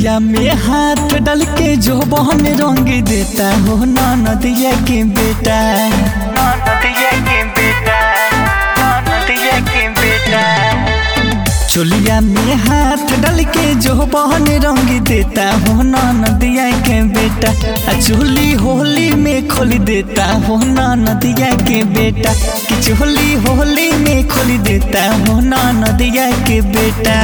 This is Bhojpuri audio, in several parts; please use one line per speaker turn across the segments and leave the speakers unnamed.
चोलिया में हाथ डाल के जो बहन रंग देता हो नदिया के बेटा, नदिया के बेटा, नदिया के बेटा। चोलिया में हाथ डाल के जो बहन रंग देता हो नदिया के बेटा। चोली होली में खोल देता हो नदिया के बेटा, कि चोली होली में खोल देता हो नदिया के बेटा।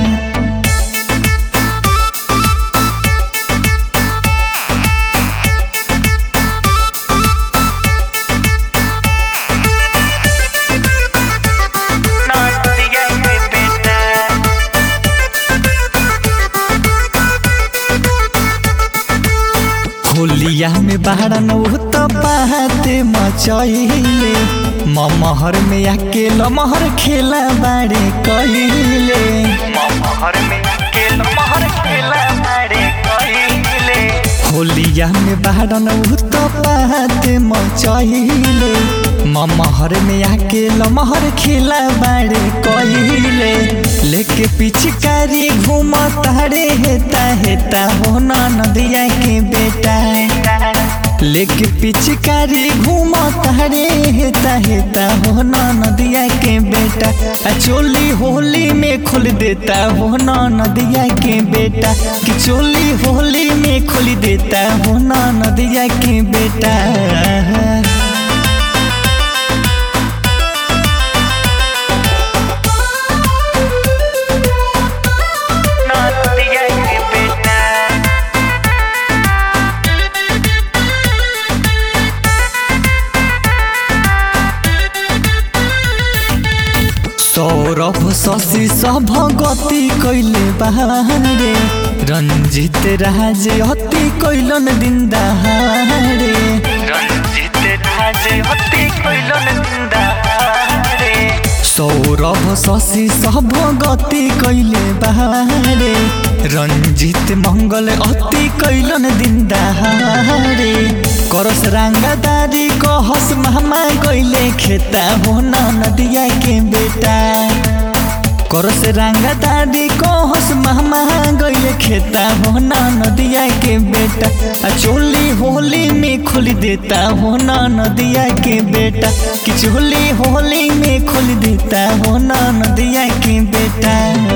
होलिया में बारन तो बात मचैले, ममहर में आके लमहर खेला बारे कहिले, ममहर में आके लमहर खेला बारे कहिले। होलिया में बारन तो बात मचैले, ममहर में आके लमहर खेला बारे कहिले। लेके पिचकारी घूमता रे हेता हेता हो नदिया के बेटा, लेके पिचकारी घूमता रे हेता हेता हो नदिया के बेटा। चोली होली में खोल देता हो नदिया के बेटा, कि चोली होली में खोल देता हो नदिया के बेटा। सौरभ शशि सब गति कैले बहारे, रंजित राज अति कैलन दिन दहाड़े, रंजित राज अति कैलन दिन दहाड़े। सौरभ शशि सब गति कैले बहारे, रंजित मंगल अति कैलन दिन दहाड़े। करस रंगदारी कहस मामा गैले खेता हो नदिया के बेटा, करस रंगदारी कहस मामा गैले खेता हो नदिया के बेटा। चोली होली में खोल देता हो नदिया के बेटा, कि चोली होली में खोल देता हो नदिया के बेटा।